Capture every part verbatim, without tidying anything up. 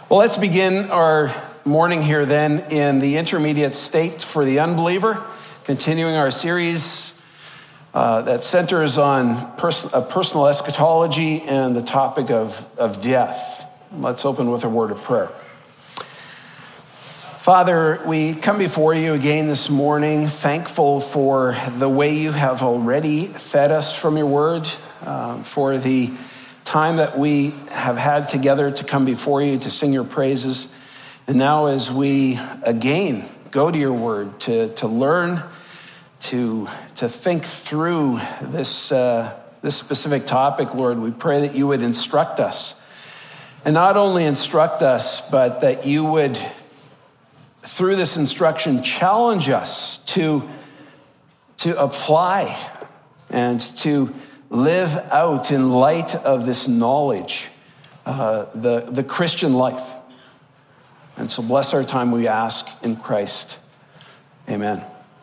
Well, let's begin our morning here then in the intermediate state for the unbeliever, continuing our series uh, that centers on pers- uh, personal eschatology and the topic of, of death. Let's open with a word of prayer. Father, we come before you again this morning, thankful for the way you have already fed us from your word, uh, for the time that we have had together to come before you to sing your praises. And now as we again go to your word to, to learn, to, to think through this, uh, this specific topic, Lord, we pray that you would instruct us. And not only instruct us, but that you would, through this instruction, challenge us to, to apply and to live out in light of this knowledge, uh, the, the Christian life. And so bless our time, we ask in Christ. Amen.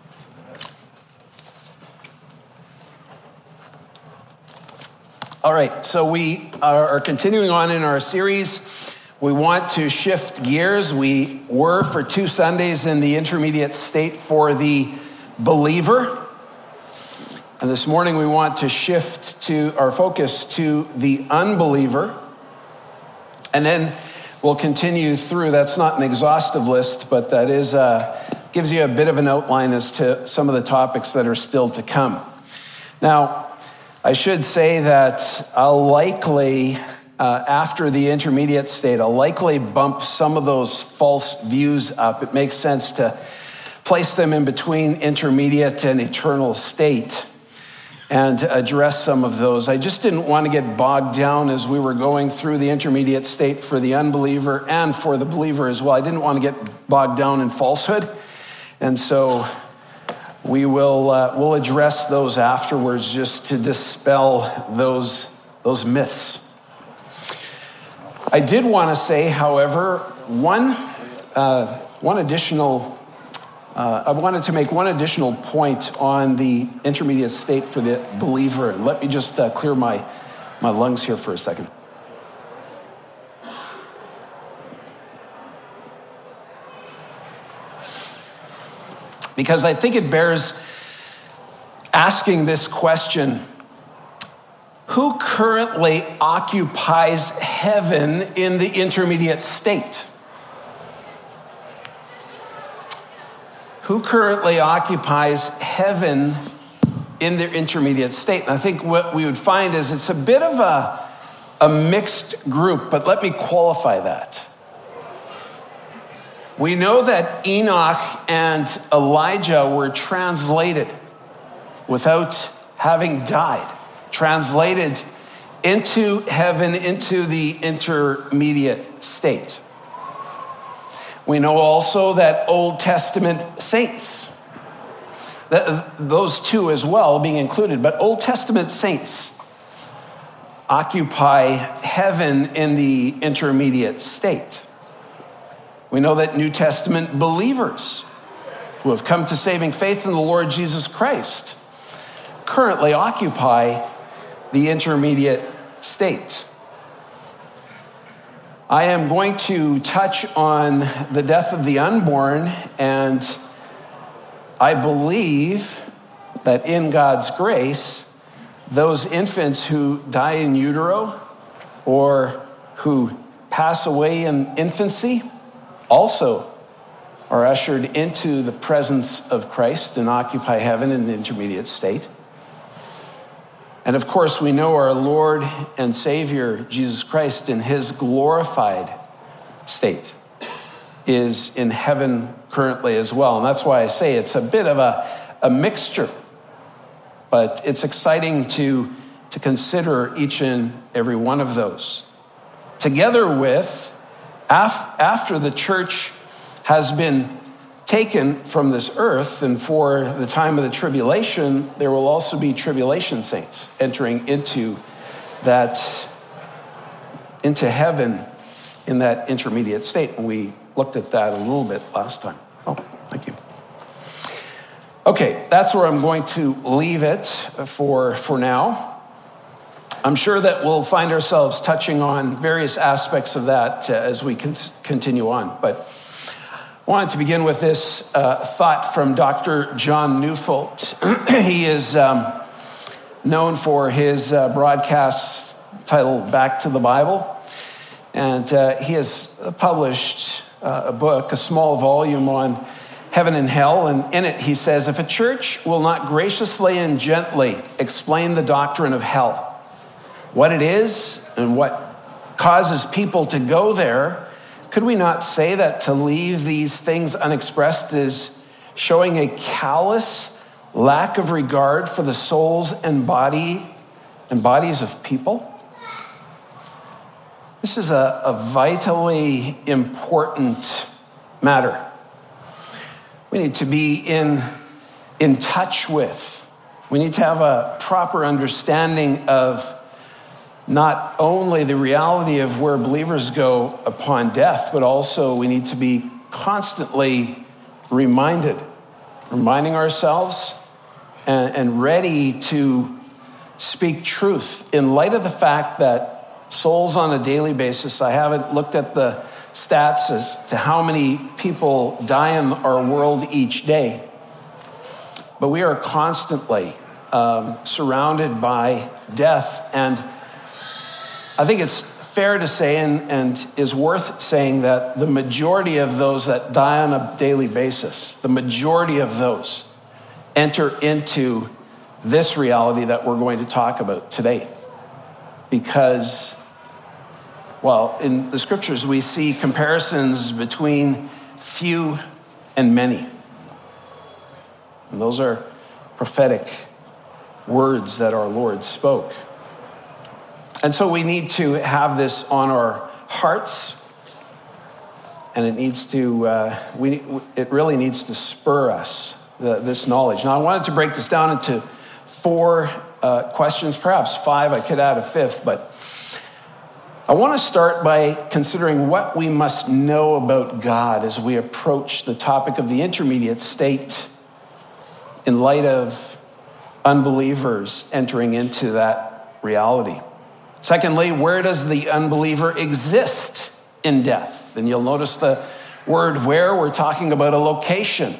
All right, so we are continuing on in our series. We want to shift gears. We were for two Sundays in the intermediate state for the believer. And this morning we want to shift to our focus to the unbeliever. And then we'll continue through. That's not an exhaustive list, but that is uh, gives you a bit of an outline as to some of the topics that are still to come. Now, I should say that I'll likely, uh, after the intermediate state, I'll likely bump some of those false views up. It makes sense to place them in between intermediate and eternal state and address some of those. I just didn't want to get bogged down as we were going through the intermediate state for the unbeliever and for the believer as well. I didn't want to get bogged down in falsehood. And so we will uh, we'll address those afterwards just to dispel those, those myths. I did want to say, however, one, uh, one additional Uh, I wanted to make one additional point on the intermediate state for the believer. And let me just uh, clear my, my lungs here for a second. Because I think it bears asking this question: who currently occupies heaven in the intermediate state? Who currently occupies heaven in their intermediate state? And I think what we would find is it's a bit of a, a mixed group, but let me qualify that. We know that Enoch and Elijah were translated without having died, translated into heaven, into the intermediate state. We know also that Old Testament saints, that those two as well being included, but Old Testament saints occupy heaven in the intermediate state. We know that New Testament believers who have come to saving faith in the Lord Jesus Christ currently occupy the intermediate state. I am going to touch on the death of the unborn, and I believe that in God's grace, those infants who die in utero or who pass away in infancy also are ushered into the presence of Christ and occupy heaven in the intermediate state. And of course, we know our Lord and Savior, Jesus Christ, in his glorified state is in heaven currently as well. And that's why I say it's a bit of a, a mixture. But it's exciting to, to consider each and every one of those. Together with, af, after the church has been taken from this earth, and for the time of the tribulation, there will also be tribulation saints entering into that, into heaven in that intermediate state. And we looked at that a little bit last time. Oh, thank you. Okay, that's where I'm going to leave it for, for now. I'm sure that we'll find ourselves touching on various aspects of that uh, as we con- continue on. But I wanted to begin with this uh, thought from Doctor John Neufeld. He is um, known for his uh, broadcast titled Back to the Bible. And uh, he has published uh, a book, a small volume on heaven and hell. And in it, he says, if a church will not graciously and gently explain the doctrine of hell, what it is and what causes people to go there, could we not say that to leave these things unexpressed is showing a callous lack of regard for the souls and body and bodies of people? This is a, a vitally important matter. We need to be in, in touch with. We need to have a proper understanding of not only the reality of where believers go upon death, but also we need to be constantly reminded, reminding ourselves and, and ready to speak truth in light of the fact that souls on a daily basis, I haven't looked at the stats as to how many people die in our world each day, but we are constantly um, surrounded by death. And I think it's fair to say and, and is worth saying that the majority of those that die on a daily basis, the majority of those enter into this reality that we're going to talk about today. Because, well, in the scriptures, we see comparisons between few and many. And those are prophetic words that our Lord spoke. And so we need to have this on our hearts, and it needs to, uh, we, it really needs to spur us, the, this knowledge. Now, I wanted to break this down into four uh, questions, perhaps five. I could add a fifth, but I want to start by considering what we must know about God as we approach the topic of the intermediate state in light of unbelievers entering into that reality. Secondly, where does the unbeliever exist in death? And you'll notice the word where, we're talking about a location.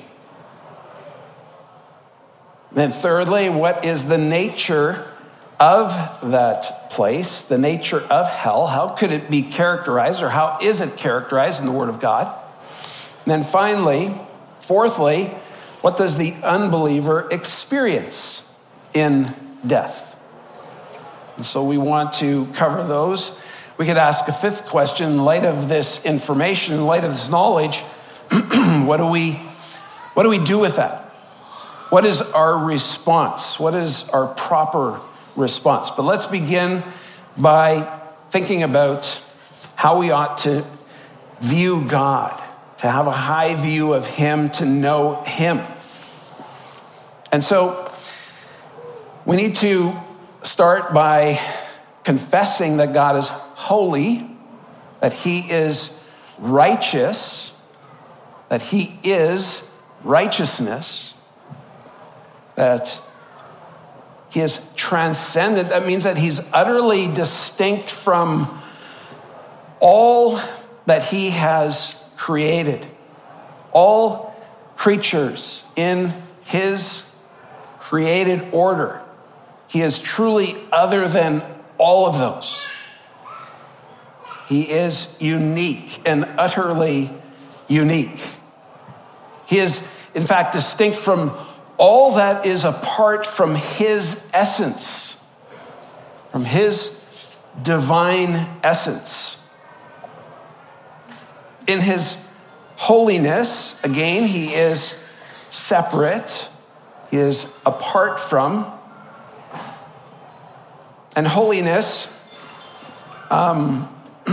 Then thirdly, what is the nature of that place, the nature of hell? How could it be characterized, or how is it characterized in the Word of God? And then finally, fourthly, what does the unbeliever experience in death? And so we want to cover those. We could ask a fifth question in light of this information, in light of this knowledge. what do we, what do we do with that? What is our response? What is our proper response? But let's begin by thinking about how we ought to view God, to have a high view of Him, to know Him. And so we need to start by confessing that God is holy, that He is righteous, that He is righteousness, that He is transcendent. That means that He's utterly distinct from all that He has created. All creatures in His created order. He is truly other than all of those. He is unique and utterly unique. He is, in fact, distinct from all that is apart from His essence, from His divine essence. In His holiness, again, He is separate. He is apart from. And holiness, um,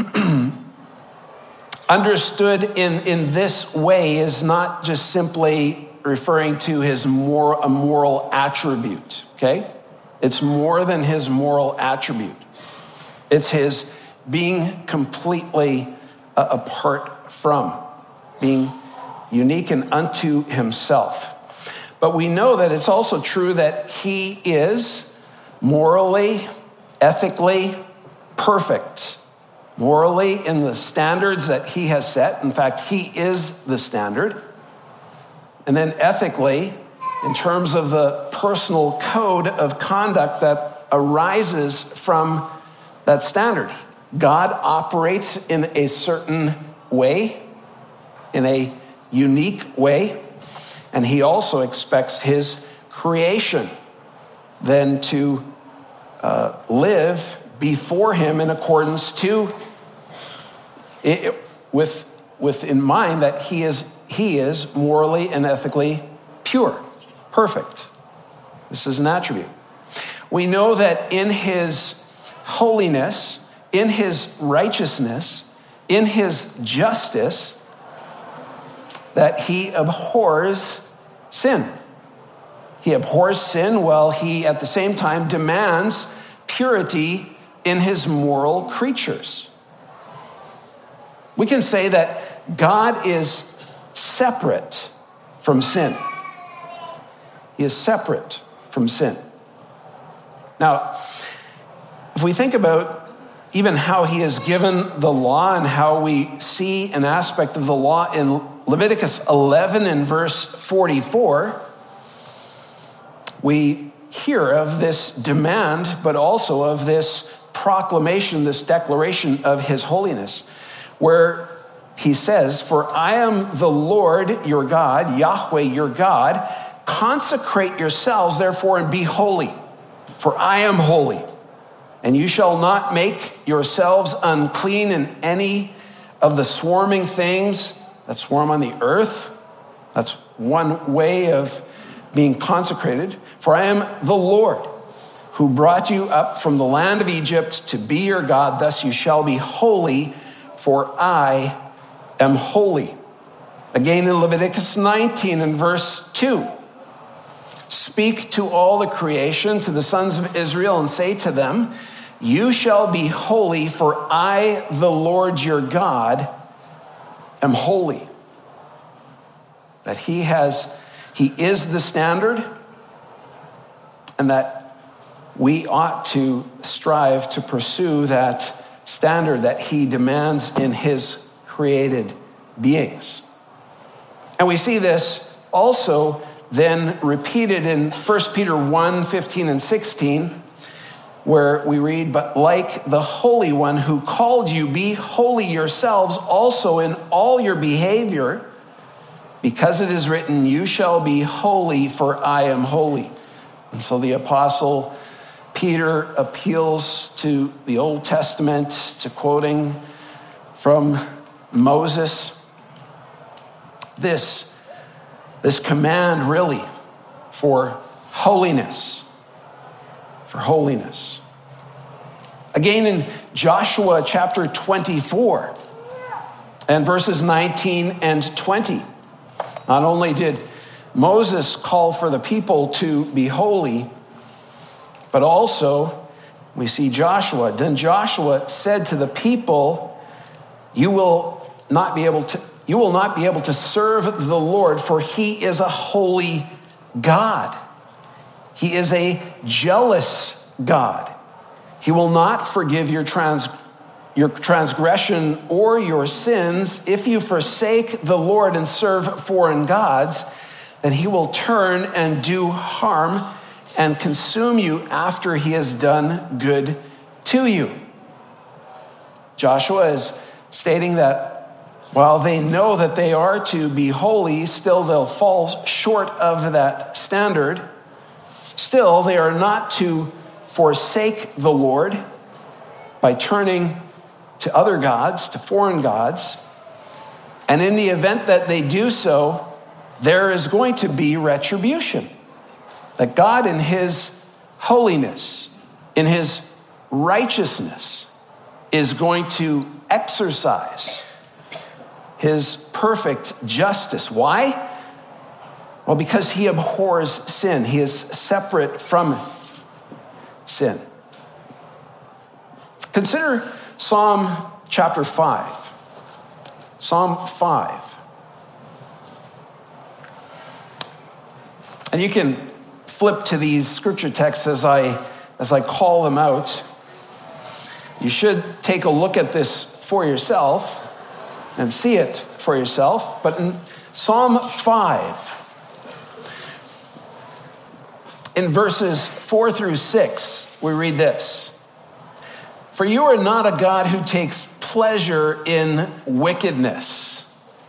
understood in, in this way, is not just simply referring to his more, a moral attribute, okay? It's more than his moral attribute. It's his being completely uh, apart from, being unique and unto himself. But we know that it's also true that he is morally ethically perfect, morally in the standards that he has set. In fact, he is the standard. And then ethically, in terms of the personal code of conduct that arises from that standard. God operates in a certain way, in a unique way, and he also expects his creation then to uh, live before him in accordance to, it, with, with in mind that he is, he is morally and ethically pure, perfect. This is an attribute. We know that in his holiness, in his righteousness, in his justice, that he abhors sin. He abhors sin while he at the same time demands purity in his moral creatures. We can say that God is separate from sin. He is separate from sin. Now, if we think about even how he has given the law and how we see an aspect of the law in Leviticus eleven and verse forty-four, we hear of this demand, but also of this proclamation, this declaration of his holiness, where he says, "For I am the Lord your God, Yahweh your God. Consecrate yourselves, therefore, and be holy, for I am holy. And you shall not make yourselves unclean in any of the swarming things that swarm on the earth." That's one way of being consecrated. "For I am the Lord who brought you up from the land of Egypt to be your God. Thus you shall be holy, for I am holy." Again in Leviticus nineteen and verse two. "Speak to all the creation, to the sons of Israel, and say to them, you shall be holy, for I, the Lord your God, am holy." That he has, he is the standard, and that we ought to strive to pursue that standard that he demands in his created beings. And we see this also then repeated in First Peter one, fifteen and sixteen, where we read, "But like the Holy One who called you, be holy yourselves also in all your behavior, because it is written, you shall be holy, for I am holy." And so the apostle Peter appeals to the Old Testament, to quoting from Moses, this, this command really for holiness, for holiness. Again in Joshua chapter twenty-four and verses nineteen and twenty, not only did Moses call for the people to be holy, but also we see Joshua. "Then Joshua said to the people, you will not be able to, you will not be able to serve the Lord, for he is a holy God. He is a jealous God. He will not forgive your trans, your transgression or your sins. If you forsake the Lord and serve foreign gods, then he will turn and do harm and consume you after he has done good to you." Joshua is stating that while they know that they are to be holy, still they'll fall short of that standard. Still, they are not to forsake the Lord by turning to other gods, to foreign gods. And in the event that they do so, there is going to be retribution. That God in his holiness, in his righteousness, is going to exercise his perfect justice. Why? Well, because he abhors sin. He is separate from sin. Consider Psalm chapter five. Psalm five. And you can flip to these scripture texts as I as I call them out. You should take a look at this for yourself and see it for yourself. But in Psalm five, in verses four through six, we read this. For you are not a God who takes pleasure in wickedness.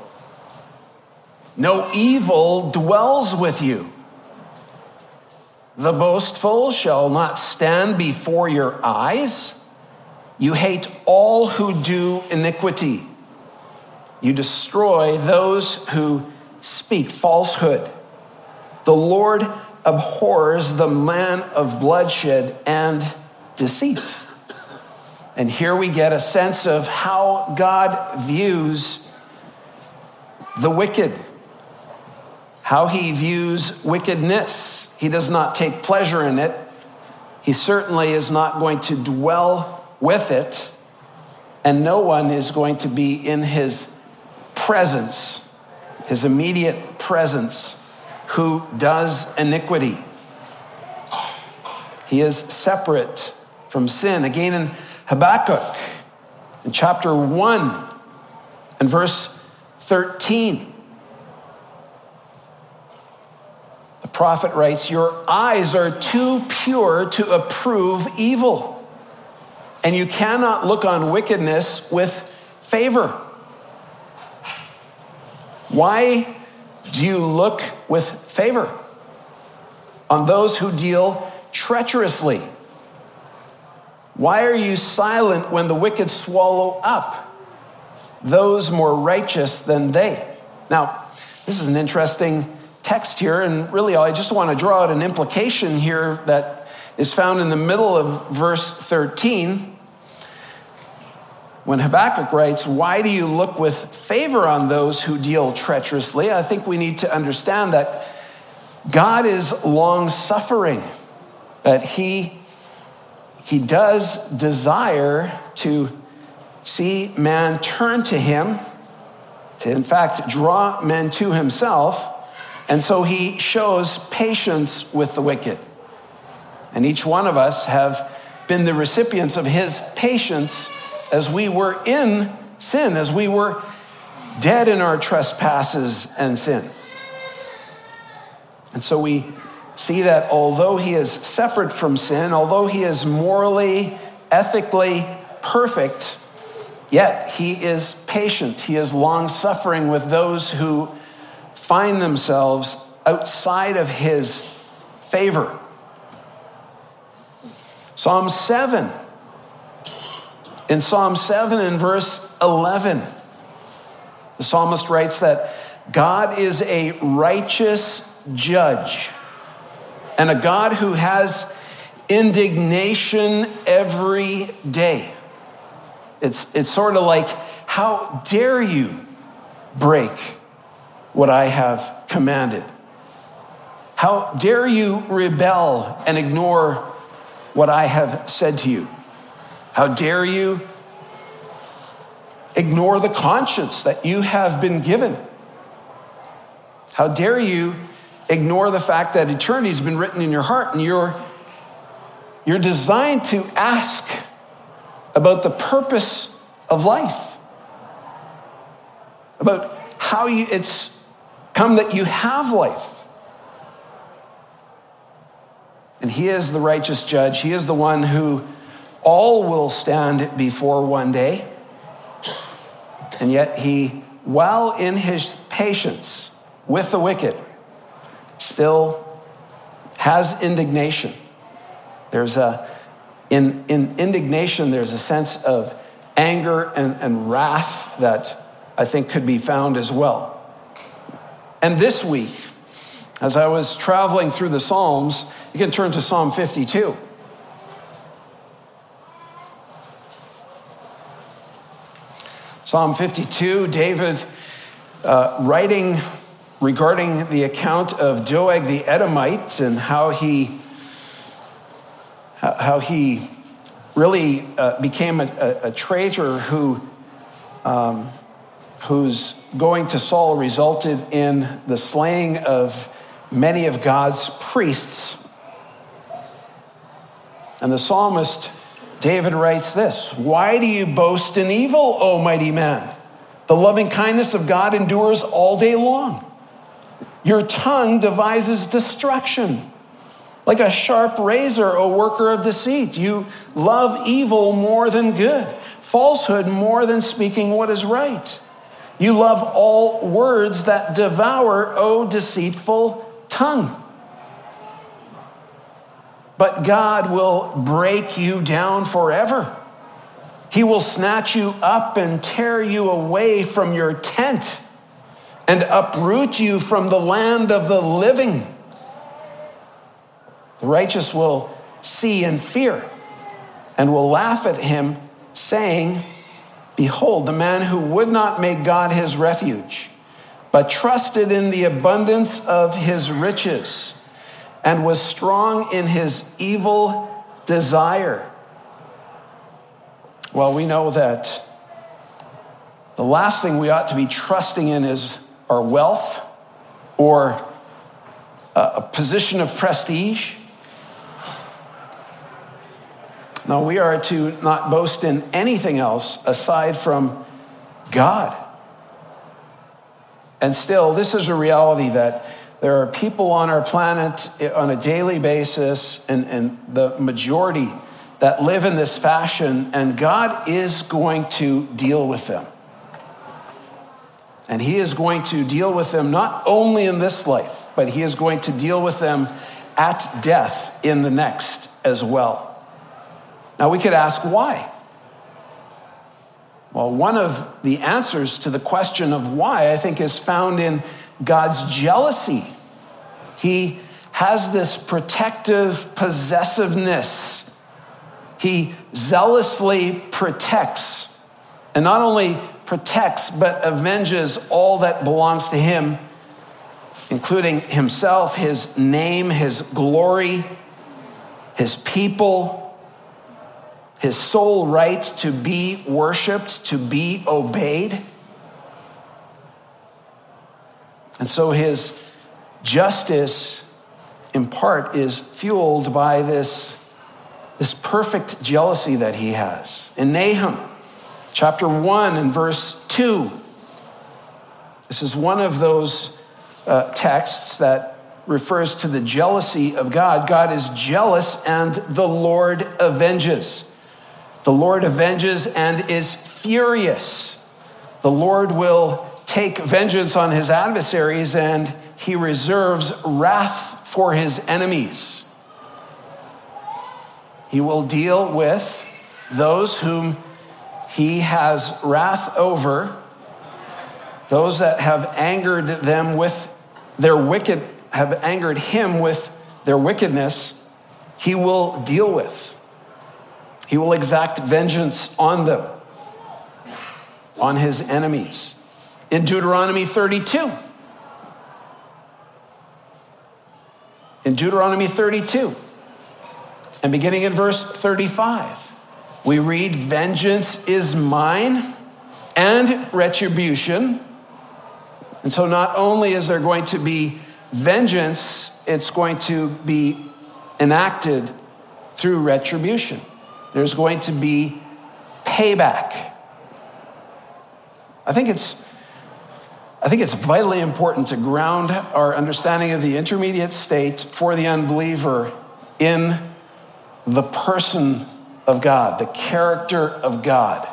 No evil dwells with you. The boastful shall not stand before your eyes. You hate all who do iniquity. You destroy those who speak falsehood. The Lord abhors the man of bloodshed and deceit. And here we get a sense of how God views the wicked, how he views wickedness. He does not take pleasure in it. He certainly is not going to dwell with it, and no one is going to be in his presence, his immediate presence, who does iniquity. He is separate from sin. Again, in Habakkuk, in chapter one, and verse thirteen, the prophet writes, your eyes are too pure to approve evil, and you cannot look on wickedness with favor. Why do you look with favor on those who deal treacherously? Why are you silent when the wicked swallow up those more righteous than they? Now, this is an interesting text here, and really I just want to draw out an implication here that is found in the middle of verse thirteen. When Habakkuk writes, why do you look with favor on those who deal treacherously? I think we need to understand that God is long-suffering, that he, he does desire to see man turn to him, to in fact draw men to himself, and so he shows patience with the wicked. And each one of us have been the recipients of his patience as we were in sin, as we were dead in our trespasses and sin. And so we see that although he is separate from sin, although he is morally, ethically perfect, yet he is patient. He is long-suffering with those who find themselves outside of his favor. Psalm seven. In Psalm seven and verse eleven, the psalmist writes that God is a righteous judge and a God who has indignation every day. It's, it's sort of like, how dare you break what I have commanded? How dare you rebel and ignore what I have said to you? How dare you ignore the conscience that you have been given? How dare you ignore the fact that eternity has been written in your heart and you're, you're designed to ask about the purpose of life, about how you, it's come that you have life. And he is the righteous judge. He is the one who all will stand before one day. And yet he, while in his patience with the wicked, still has indignation. There's a, in, in indignation, there's a sense of anger and, and wrath that I think could be found as well. And this week, as I was traveling through the Psalms, you can turn to Psalm fifty-two. Psalm fifty-two, David uh, writing regarding the account of Doeg the Edomite and how he how he really uh, became a, a, a traitor who um, whose going to Saul resulted in the slaying of many of God's priests. And the psalmist David writes this, "Why do you boast in evil, O mighty man? The loving kindness of God endures all day long. Your tongue devises destruction. Like a sharp razor, O worker of deceit, you love evil more than good, falsehood more than speaking what is right. You love all words that devour, O deceitful tongue. But God will break you down forever. He will snatch you up and tear you away from your tent and uproot you from the land of the living. The righteous will see and fear and will laugh at him, saying, 'Behold, the man who would not make God his refuge, but trusted in the abundance of his riches and was strong in his evil desire.'" Well, we know that the last thing we ought to be trusting in is our wealth or a position of prestige. No, we are to not boast in anything else aside from God. And still, this is a reality that there are people on our planet on a daily basis, and, and the majority that live in this fashion, and God is going to deal with them. And he is going to deal with them not only in this life, but he is going to deal with them at death in the next as well. Now, we could ask why. Well, one of the answers to the question of why, I think, is found in God's jealousy. He has this protective possessiveness. He zealously protects, and not only protects, but avenges all that belongs to him, including himself, his name, his glory, his people, his sole right to be worshiped, to be obeyed. And so his justice, in part, is fueled by this, this perfect jealousy that he has. In Nahum, chapter one and verse two, this is one of those uh, texts that refers to the jealousy of God. God is jealous and the Lord avenges. The Lord avenges and is furious. The Lord will take vengeance on his adversaries, and he reserves wrath for his enemies. He will deal with those whom he has wrath over, those that have angered them with their wicked, have angered him with their wickedness, he will deal with. He will exact vengeance on them, on his enemies. In Deuteronomy thirty-two, in Deuteronomy thirty-two, and beginning in verse thirty-five, we read, "Vengeance is mine and retribution." And so not only is there going to be vengeance, it's going to be enacted through retribution. There's going to be payback. I think it's, I think it's vitally important to ground our understanding of the intermediate state for the unbeliever in the person of God, the character of God.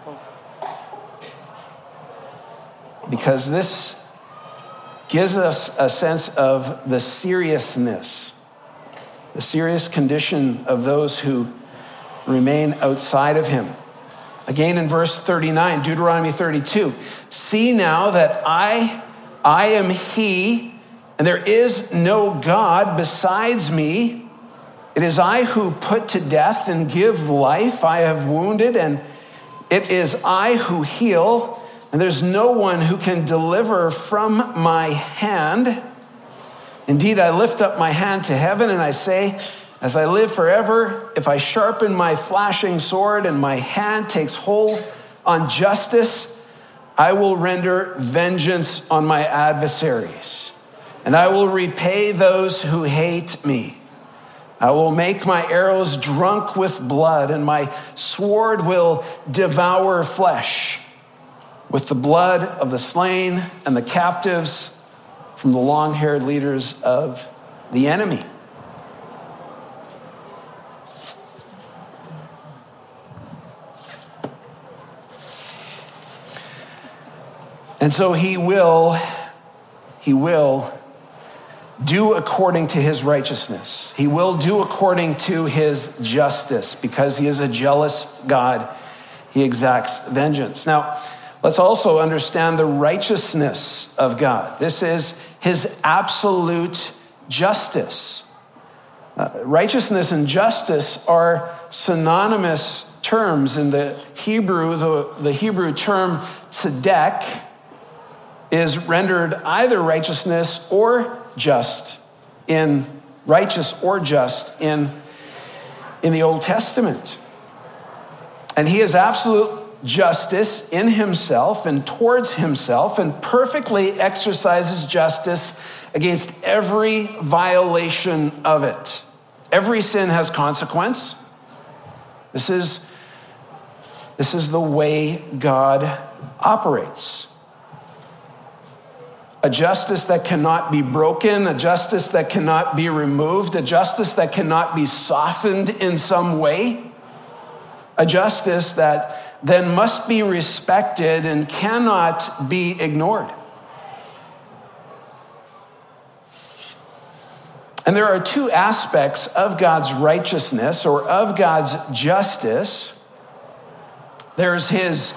Because this gives us a sense of the seriousness, the serious condition of those who remain outside of him. Again in verse thirty-nine, Deuteronomy thirty-two, "See now that I, I am he, and there is no God besides me. It is I who put to death and give life. I have wounded, and it is I who heal, and there's no one who can deliver from my hand. Indeed, I lift up my hand to heaven, and I say, as I live forever, if I sharpen my flashing sword and my hand takes hold on justice, I will render vengeance on my adversaries, and I will repay those who hate me. I will make my arrows drunk with blood, and my sword will devour flesh with the blood of the slain and the captives from the long-haired leaders of the enemy. And so he will, he will do according to his righteousness. He will do according to his justice, because he is a jealous God. He exacts vengeance. Now, let's also understand the righteousness of God. This is his absolute justice. Uh, righteousness and justice are synonymous terms. In the Hebrew, the, the Hebrew term tzedek is rendered either righteousness or just in righteous or just in, in the Old Testament. And he is absolute justice in himself and towards himself, and perfectly exercises justice against every violation of it. Every sin has consequence. This is, this is the way God operates. A justice that cannot be broken, a justice that cannot be removed, a justice that cannot be softened in some way, a justice that then must be respected and cannot be ignored. And there are two aspects of God's righteousness or of God's justice. There's his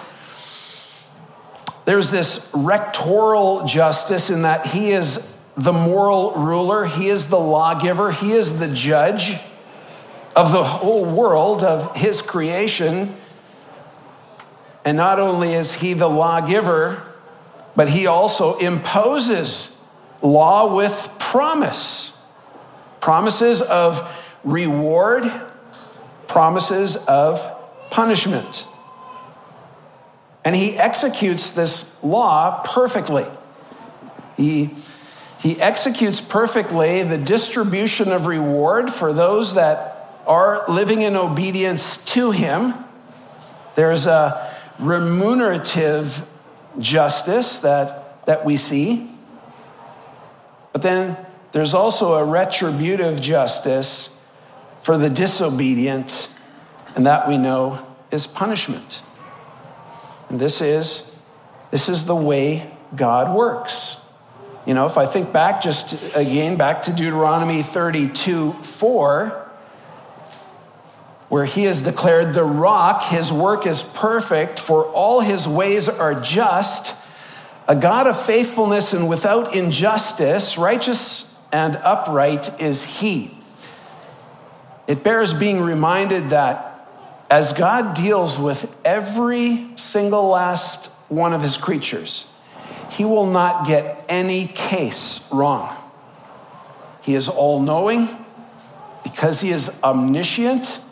There's this rectoral justice in that he is the moral ruler, he is the lawgiver, he is the judge of the whole world, of his creation. And not only is he the lawgiver, but he also imposes law with promise. Promises of reward, promises of punishment. And he executes this law perfectly. He, he executes perfectly the distribution of reward for those that are living in obedience to him. There's a remunerative justice that, that we see. But then there's also a retributive justice for the disobedient, and that we know is punishment. And this is, this is the way God works. You know, if I think back just again, back to Deuteronomy thirty-two four, where he has declared the rock, his work is perfect, for all his ways are just, a God of faithfulness and without injustice, righteous and upright is he. It bears being reminded that as God deals with every single last one of his creatures, he will not get any case wrong. He is all-knowing because he is omniscient.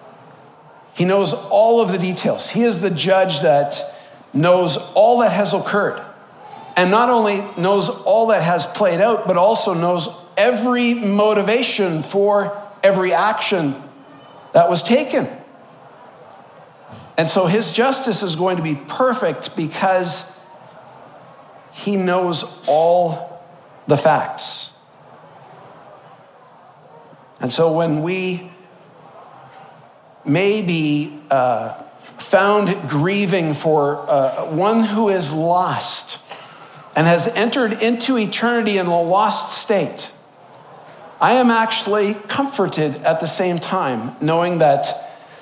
He knows all of the details. He is the judge that knows all that has occurred, and not only knows all that has played out, but also knows every motivation for every action that was taken. And so his justice is going to be perfect because he knows all the facts. And so when we may be uh, found grieving for uh, one who is lost and has entered into eternity in a lost state, I am actually comforted at the same time, knowing that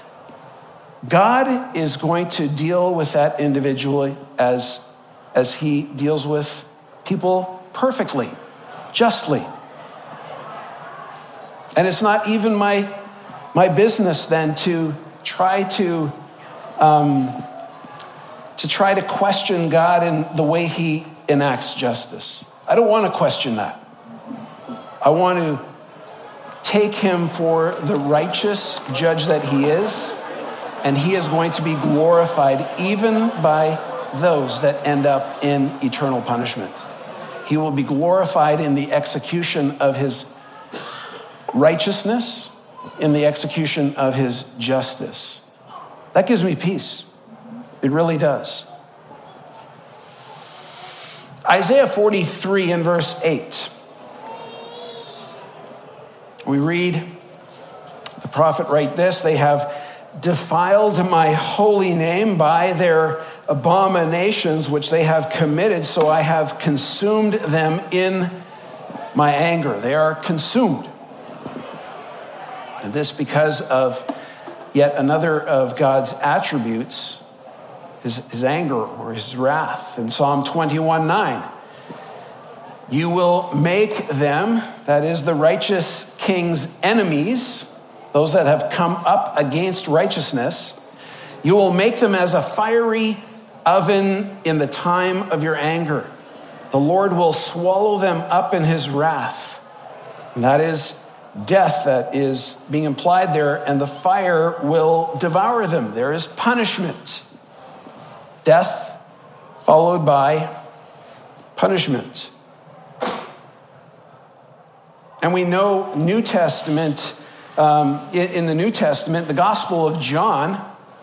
God is going to deal with that individually as, as he deals with people perfectly, justly. And it's not even my, my business then to try to, um, to try to question God in the way he enacts justice. I don't want to question that. I want to take him for the righteous judge that he is, and he is going to be glorified even by those that end up in eternal punishment. He will be glorified in the execution of his righteousness, in the execution of his justice. That gives me peace. It really does. Isaiah forty-three and verse eight. We read the prophet write this: they have defiled my holy name by their abominations which they have committed, so I have consumed them in my anger. They are consumed. And this because of yet another of God's attributes, his, his anger or his wrath. In Psalm twenty-one nine, you will make them, that is the righteous king's enemies, those that have come up against righteousness, you will make them as a fiery oven in the time of your anger. The Lord will swallow them up in his wrath. And that is death that is being implied there, and the fire will devour them. There is punishment. Death followed by punishment. And we know New Testament, um, in, in the New Testament, the Gospel of John,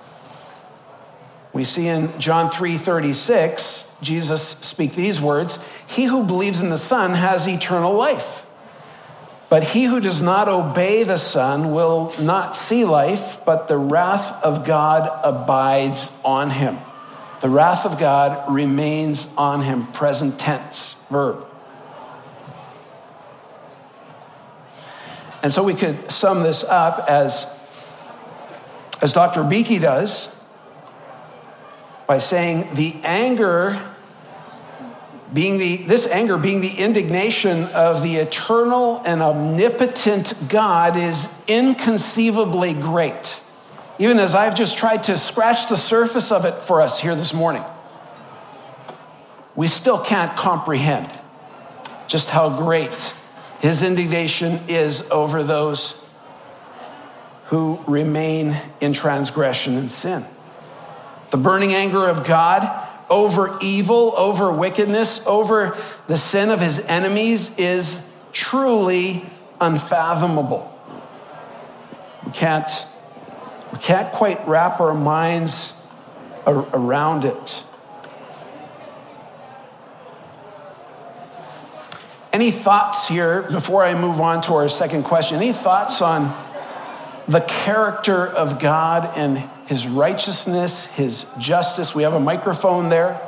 we see in John three thirty-six, Jesus speak these words: he who believes in the Son has eternal life. But he who does not obey the Son will not see life, but the wrath of God abides on him. The wrath of God remains on him, present tense verb. And so we could sum this up as, as Doctor Beakey does, by saying the anger being the, this anger being the indignation of the eternal and omnipotent God is inconceivably great. Even as I've just tried to scratch the surface of it for us here this morning, we still can't comprehend just how great his indignation is over those who remain in transgression and sin. The burning anger of God over evil, over wickedness, over the sin of his enemies is truly unfathomable. We can't, we can't quite wrap our minds ar- around it. Any thoughts here before I move on to our second question? Any thoughts on the character of God and his righteousness, his justice? We have a microphone there.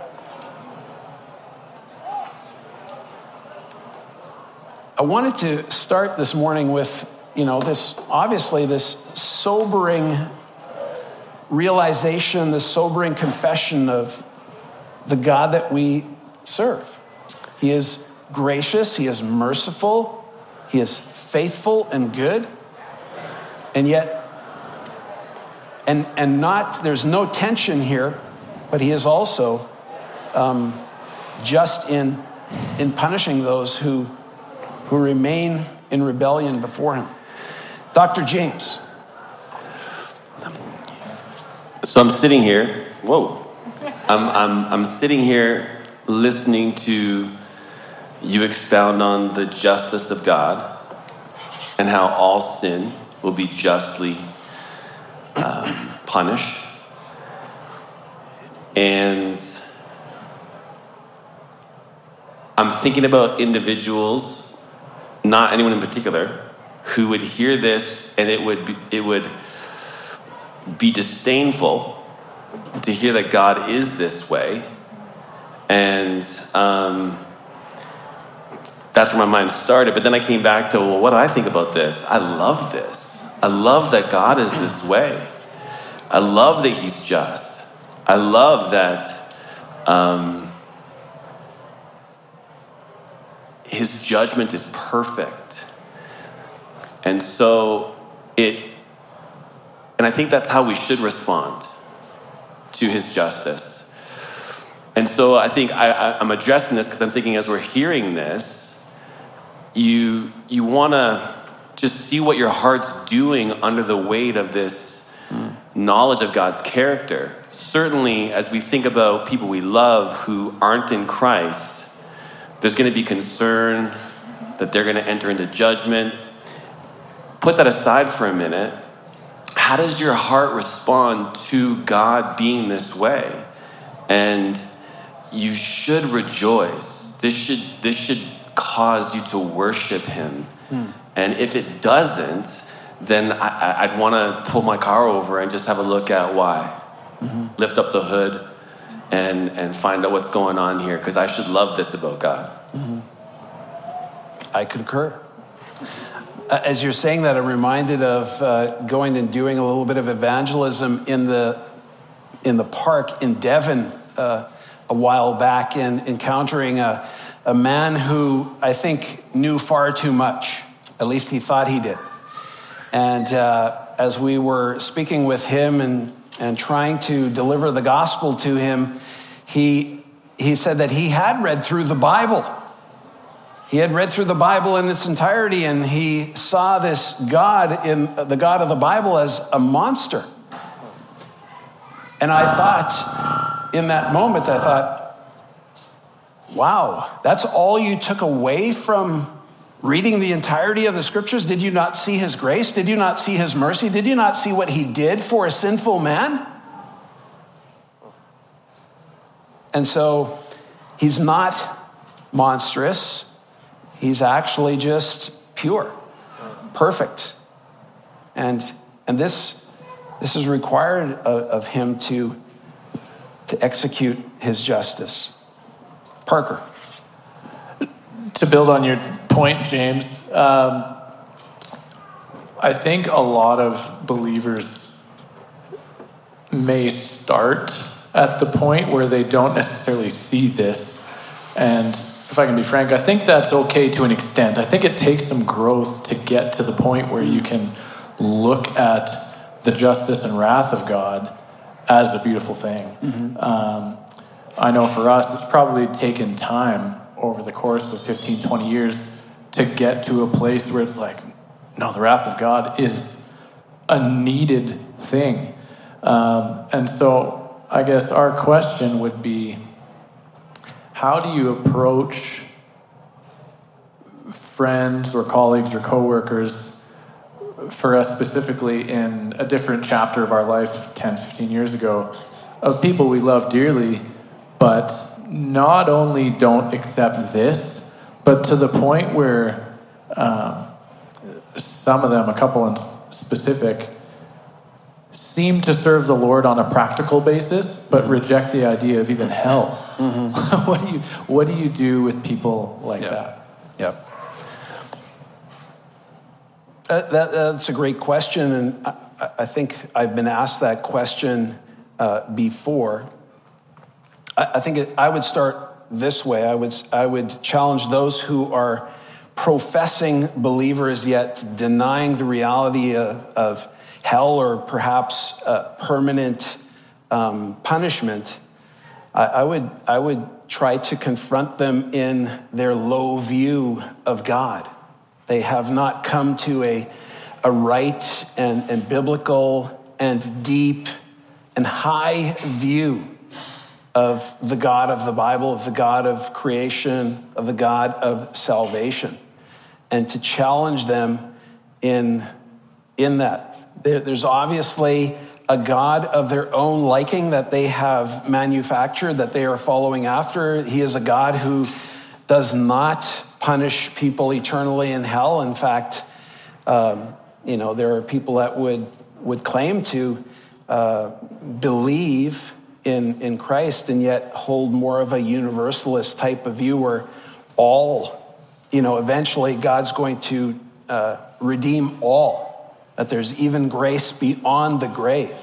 I wanted to start this morning with, you know, this, obviously this sobering realization, this sobering confession of the God that we serve. He is gracious, he is merciful, he is faithful and good, and yet And and not, there's no tension here, but he is also um, just in in punishing those who who remain in rebellion before him. Doctor James. So I'm sitting here. Whoa, I'm I'm I'm sitting here listening to you expound on the justice of God and how all sin will be justly Um, punish. And I'm thinking about individuals, not anyone in particular, who would hear this and it would be, it would be disdainful to hear that God is this way. And um, that's where my mind started. But then I came back to, well, what do I think about this? I love this. I love that God is this way. I love that he's just. I love that um, his judgment is perfect. And so it, and I think that's how we should respond to his justice. And so I think I, I, I'm addressing this because I'm thinking as we're hearing this, you you want to just see what your heart's doing under the weight of this mm. knowledge of God's character. Certainly, as we think about people we love who aren't in Christ, there's going to be concern that they're going to enter into judgment. put that aside for a minute. How does your heart respond to God being this way? And you should rejoice. This should this should cause you to worship him. Hmm. And if it doesn't, then I, I'd want to pull my car over and just have a look at why. Mm-hmm. Lift up the hood and, and find out what's going on here, because I should love this about God. Mm-hmm. I concur. As you're saying that, I'm reminded of uh, going and doing a little bit of evangelism in the in the park in Devon uh, a while back, and encountering a, a man who I think knew far too much. At least he thought he did. And uh, as we were speaking with him and, and trying to deliver the gospel to him, he he said that he had read through the Bible. He had read through the Bible in its entirety, and he saw this God, in the God of the Bible, as a monster. And I thought, in that moment, I thought, wow, that's all you took away from reading the entirety of the scriptures? Did you not see his grace? Did you not see his mercy? Did you not see what he did for a sinful man? And so he's not monstrous. He's actually just pure, perfect. And and this this is required of, of him to, to execute his justice. Parker. To build on your point, James, um, I think a lot of believers may start at the point where they don't necessarily see this. And if I can be frank, I think that's okay to an extent. I think it takes some growth to get to the point where you can look at the justice and wrath of God as a beautiful thing. Mm-hmm. Um, I know for us, it's probably taken time over the course of fifteen, twenty years to get to a place where it's like, no, the wrath of God is a needed thing. Um, and so I guess our question would be, how do you approach friends or colleagues or coworkers, for us specifically in a different chapter of our life ten, fifteen years ago, of people we love dearly, but not only don't accept this, but to the point where um, some of them, a couple in specific, seem to serve the Lord on a practical basis, but reject the idea of even hell. Mm-hmm. what do you What do you do with people like yep. that? Yep. Uh, that, that's a great question, and I, I think I've been asked that question uh, before. I, I think it, I would start this way. I would I would challenge those who are professing believers yet denying the reality of, of hell or perhaps uh, permanent um, punishment. I, I would I would try to confront them in their low view of God. They have not come to a a right and, and biblical and deep and high view of the God of the Bible, of the God of creation, of the God of salvation, and to challenge them in, in that. There, there's obviously a God of their own liking that they have manufactured, that they are following after. He is a God who does not punish people eternally in hell. In fact, um, you know, there are people that would would claim to uh, believe in in Christ and yet hold more of a universalist type of view, where all, you know, eventually God's going to uh, redeem all, that there's even grace beyond the grave.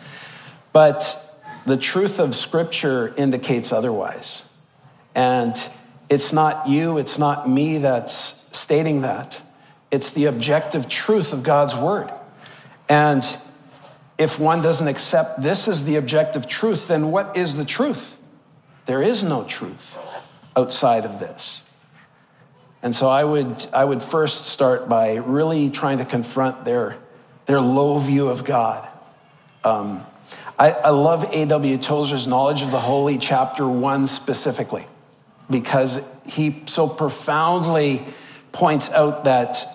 But the truth of Scripture indicates otherwise. And it's not you, it's not me that's stating that. It's the objective truth of God's word. And if one doesn't accept this as the objective truth, then what is the truth? There is no truth outside of this. And so I would I would first start by really trying to confront their, their low view of God. Um, I, I love A W Tozer's Knowledge of the Holy, chapter one specifically, because he so profoundly points out that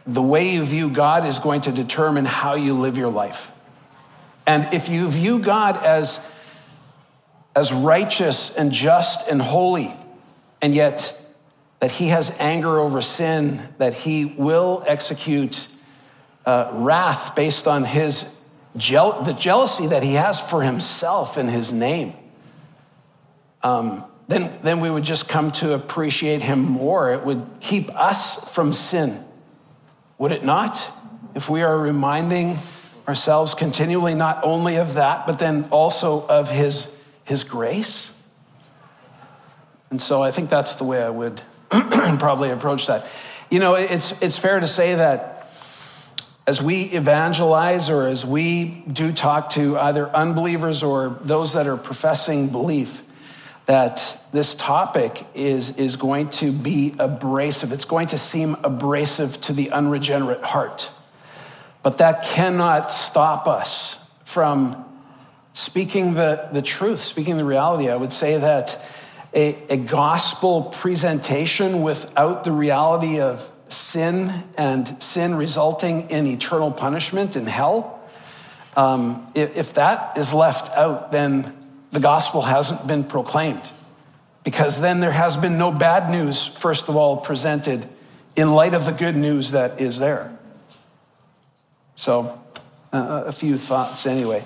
the way you view God is going to determine how you live your life. And if you view God as, as righteous and just and holy, and yet that he has anger over sin, that he will execute uh, wrath based on his je- the jealousy that he has for himself and his name, um, then, then we would just come to appreciate him more. It would keep us from sin. Would it not? If we are reminding ourselves continually not only of that, but then also of his, his grace. And so I think that's the way I would probably approach that. You know, it's, it's fair to say that as we evangelize or as we do talk to either unbelievers or those that are professing belief, that this topic is, is going to be abrasive. It's going to seem abrasive to the unregenerate heart. But that cannot stop us from speaking the, the truth, speaking the reality. I would say that a, a gospel presentation without the reality of sin and sin resulting in eternal punishment in hell, um, if, if that is left out, then the gospel hasn't been proclaimed, because then there has been no bad news, first of all, presented in light of the good news that is there. So, uh, a few thoughts anyway.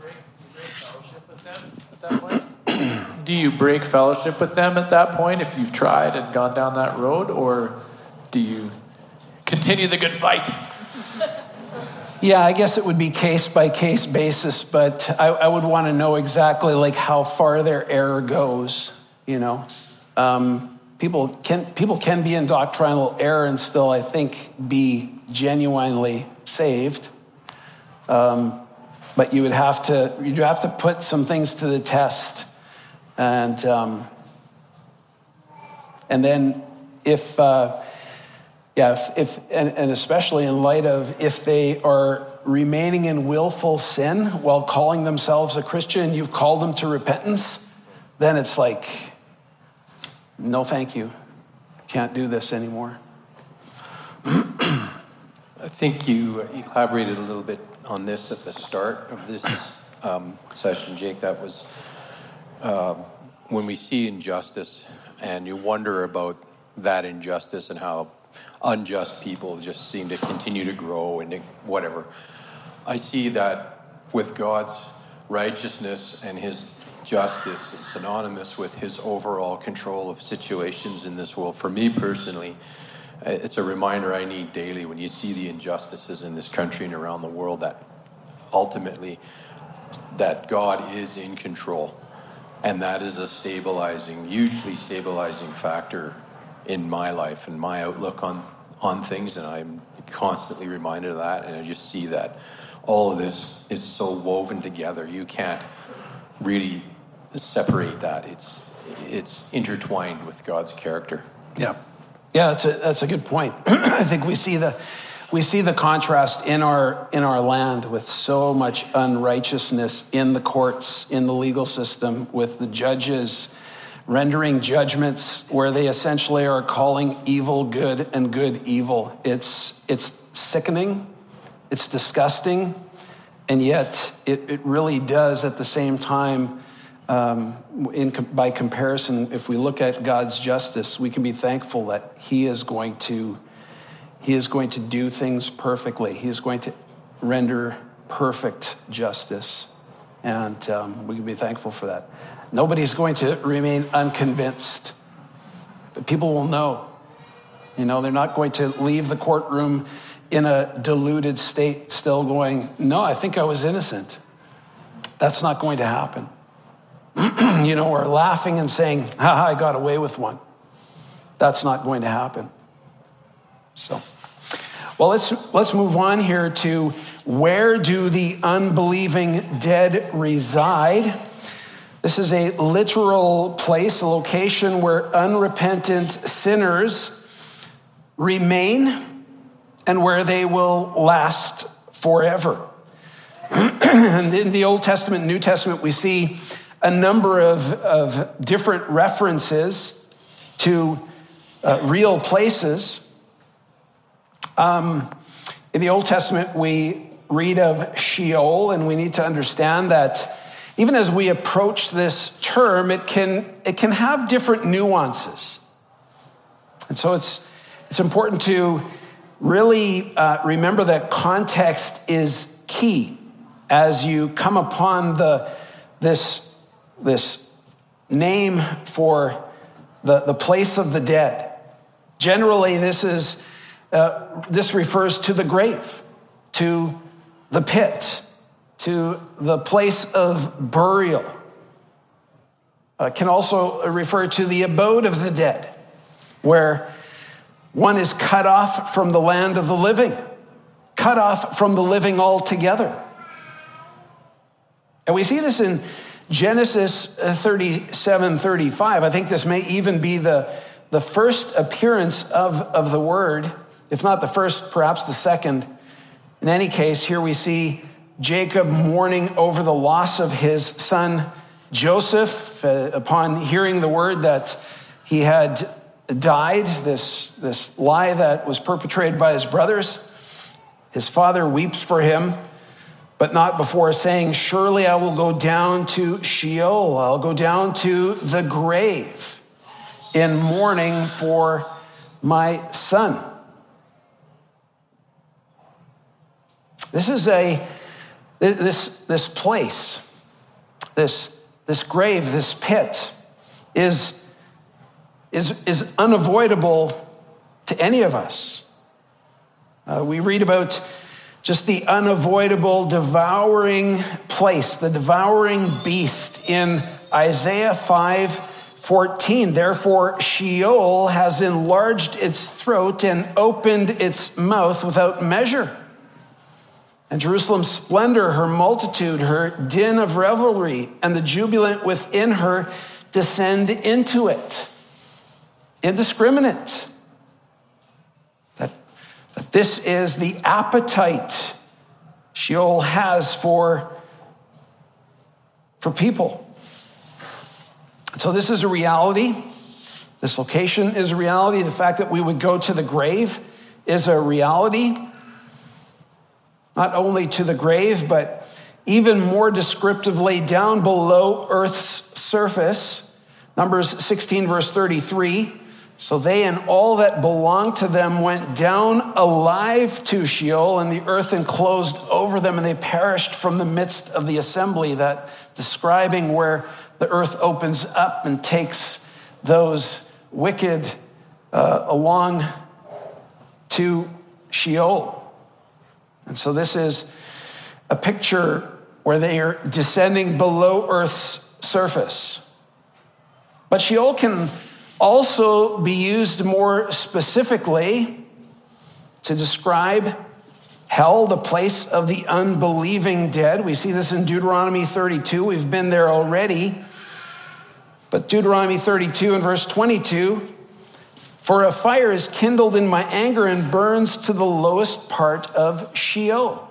Do you break fellowship with them at that point if you've tried and gone down that road, or do you continue the good fight? Yeah, I guess it would be case by case basis, but I, I would want to know exactly like how far their error goes. You know, um, people can people can be in doctrinal error and still, I think, be genuinely saved. Um, but you would have to you'd have to put some things to the test, and um, and then if. Uh, Yeah, if, if and, and especially in light of if they are remaining in willful sin while calling themselves a Christian, you've called them to repentance, then it's like, no thank you. Can't do this anymore. I think you elaborated a little bit on this at the start of this um, session, Jake. That was uh, when we see injustice and you wonder about that injustice and how unjust people just seem to continue to grow and whatever. I see that with God's righteousness and his justice is synonymous with his overall control of situations in this world. For me personally, it's a reminder I need daily when you see the injustices in this country and around the world, that ultimately that God is in control. And that is a stabilizing, hugely stabilizing factor in my life and my outlook on, on things, and I'm constantly reminded of that, and I just see that all of this is so woven together. You can't really separate that. It's it's intertwined with God's character. Yeah, yeah, that's a that's a good point. I think we see the we see the contrast in our in our land with so much unrighteousness in the courts, in the legal system, with the judges rendering judgments where they essentially are calling evil good and good evil. It's it's sickening, it's disgusting, and yet it, it really does at the same time, um, in by comparison, if we look at God's justice, we can be thankful that he is going to he is going to do things perfectly. He is going to render perfect justice, and um, we can be thankful for that. Nobody's going to remain unconvinced. But people will know. You know, they're not going to leave the courtroom in a deluded state still going, no, I think I was innocent. That's not going to happen. You know, or laughing and saying, haha, I got away with one. That's not going to happen. So, well, let's let's move on here to where do the unbelieving dead reside? This is a literal place, a location where unrepentant sinners remain and where they will last forever. And in the Old Testament, New Testament, we see a number of, of different references to uh, real places. Um, in the Old Testament, we read of Sheol, and we need to understand that even as we approach this term, it can, it can have different nuances. And so it's, it's important to really uh, remember that context is key as you come upon the, this, this name for the, the place of the dead. Generally, this is uh, this refers to the grave, to the pit, to the place of burial. Uh, can also refer to the abode of the dead, where one is cut off from the land of the living, cut off from the living altogether. And we see this in Genesis thirty-seven thirty-five. I think this may even be the, the first appearance of, of the word, if not the first, perhaps the second. In any case, here we see Jacob mourning over the loss of his son Joseph uh, upon hearing the word that he had died, this, this lie that was perpetrated by his brothers. His father weeps for him, but not before saying, surely I will go down to Sheol. I'll go down to the grave in mourning for my son. This is a, this, this place, this, this grave, this pit is, is, is unavoidable to any of us. Uh, we read about just the unavoidable devouring place, the devouring beast in Isaiah five fourteen. Therefore, Sheol has enlarged its throat and opened its mouth without measure. And Jerusalem's splendor, her multitude, her din of revelry, and the jubilant within her descend into it. Indiscriminate. That, that this is the appetite Sheol has for, for people. So this is a reality. This location is a reality. The fact that we would go to the grave is a reality. Not only to the grave, but even more descriptively down below Earth's surface. Numbers sixteen, verse thirty-three. So they and all that belonged to them went down alive to Sheol, and the earth enclosed over them, and they perished from the midst of the assembly. That describing where the earth opens up and takes those wicked uh, along to Sheol. And so this is a picture where they are descending below Earth's surface. But Sheol can also be used more specifically to describe hell, the place of the unbelieving dead. We see this in Deuteronomy thirty-two. We've been there already. But Deuteronomy thirty-two and verse twenty-two, for a fire is kindled in my anger and burns to the lowest part of Sheol,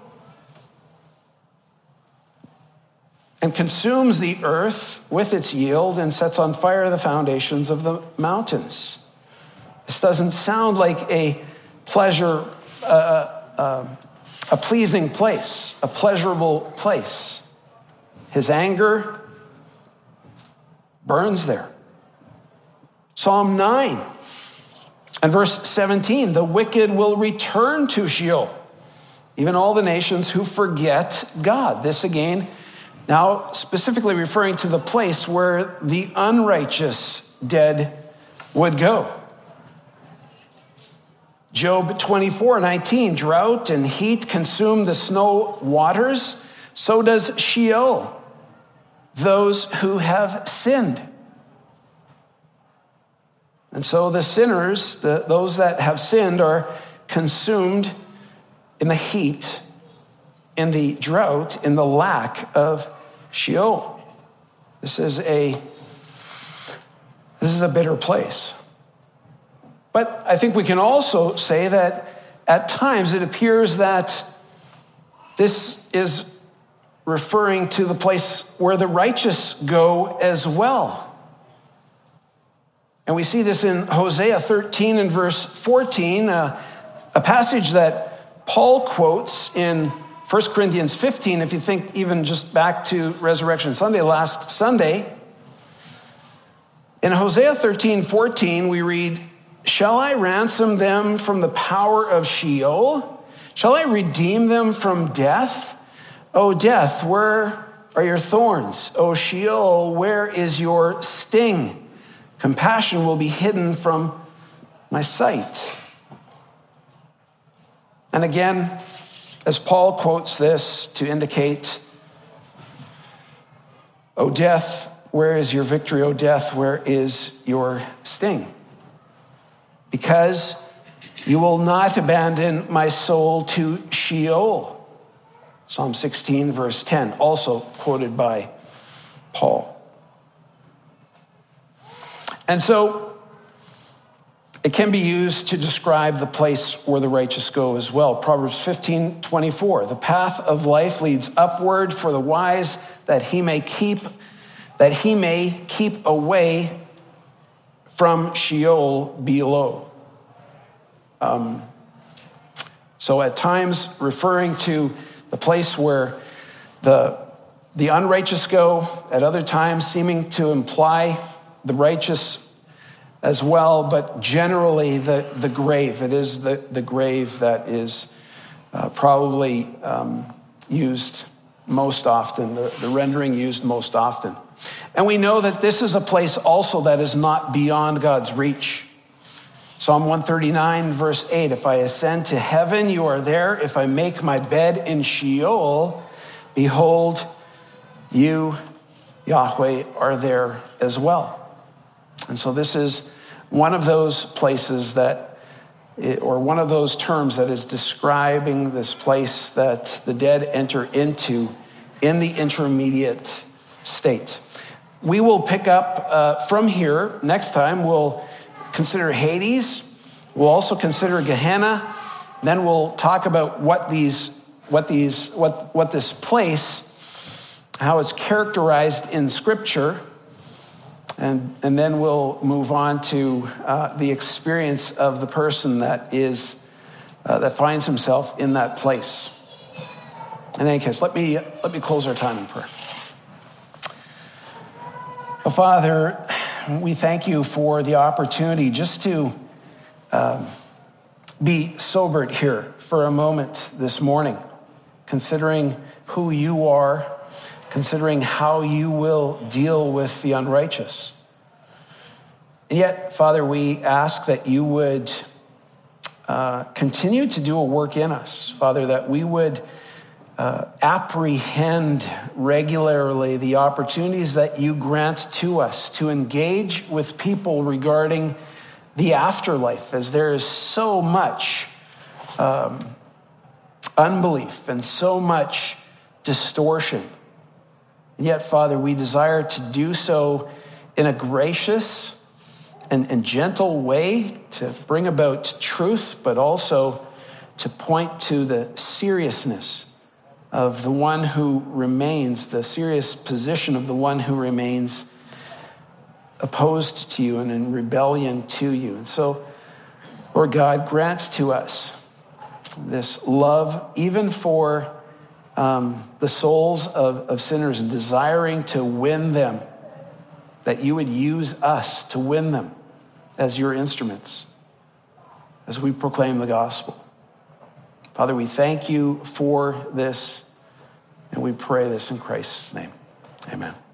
and consumes the earth with its yield and sets on fire the foundations of the mountains. This doesn't sound like a pleasure, uh, uh, a pleasing place, a pleasurable place. His anger burns there. Psalm nine and verse seventeen, the wicked will return to Sheol, even all the nations who forget God. This again, now specifically referring to the place where the unrighteous dead would go. Job twenty-four nineteen, drought and heat consume the snow waters, so does Sheol, those who have sinned. And so the sinners, the, those that have sinned, are consumed in the heat, in the drought, in the lack of Sheol. This is a this is a bitter place. But I think we can also say that at times it appears that this is referring to the place where the righteous go as well. And we see this in Hosea thirteen and verse fourteen. Uh, a passage that Paul quotes in First Corinthians fifteen, if you think even just back to Resurrection Sunday, last Sunday. In Hosea thirteen fourteen, we read, "Shall I ransom them from the power of Sheol? Shall I redeem them from death? O death, where are your thorns? O Sheol, where is your sting? Compassion will be hidden from my sight." And again, as Paul quotes this to indicate, "O death, where is your victory? O death, where is your sting? Because you will not abandon my soul to Sheol." Psalm sixteen, verse ten, also quoted by Paul. And so it can be used to describe the place where the righteous go as well. Proverbs fifteen twenty-four, "The path of life leads upward for the wise, that he may keep that he may keep away from Sheol below." Um, so at times referring to the place where the, the unrighteous go, at other times seeming to imply the righteous as well, but generally the, the grave. It is the, the grave that is uh, probably um, used most often, the, the rendering used most often. And we know that this is a place also that is not beyond God's reach. Psalm one thirty-nine, verse eight, "If I ascend to heaven, you are there. If I make my bed in Sheol, behold, you, Yahweh, are there as well." And so this is one of those places that, or one of those terms that is describing this place that the dead enter into in the intermediate state. We will pick up uh, from here next time. We'll consider Hades. We'll also consider Gehenna. Then we'll talk about what these, what these, what what this place, how it's characterized in Scripture, and and then we'll move on to uh, the experience of the person that is uh, that finds himself in that place. In any case, let me let me close our time in prayer. Oh, Father, we thank you for the opportunity just to um, be sobered here for a moment this morning, considering who you are, considering how you will deal with the unrighteous. And yet, Father, we ask that you would uh, continue to do a work in us, Father, that we would Uh, apprehend regularly the opportunities that you grant to us to engage with people regarding the afterlife, as there is so much um, unbelief and so much distortion. And yet, Father, we desire to do so in a gracious and, and gentle way to bring about truth, but also to point to the seriousness of the one who remains, the serious position of the one who remains opposed to you and in rebellion to you. And so, Lord God, grants to us this love, even for um, the souls of, of sinners, and desiring to win them, that you would use us to win them as your instruments, as we proclaim the gospel. Father, we thank you for this, and we pray this in Christ's name. Amen.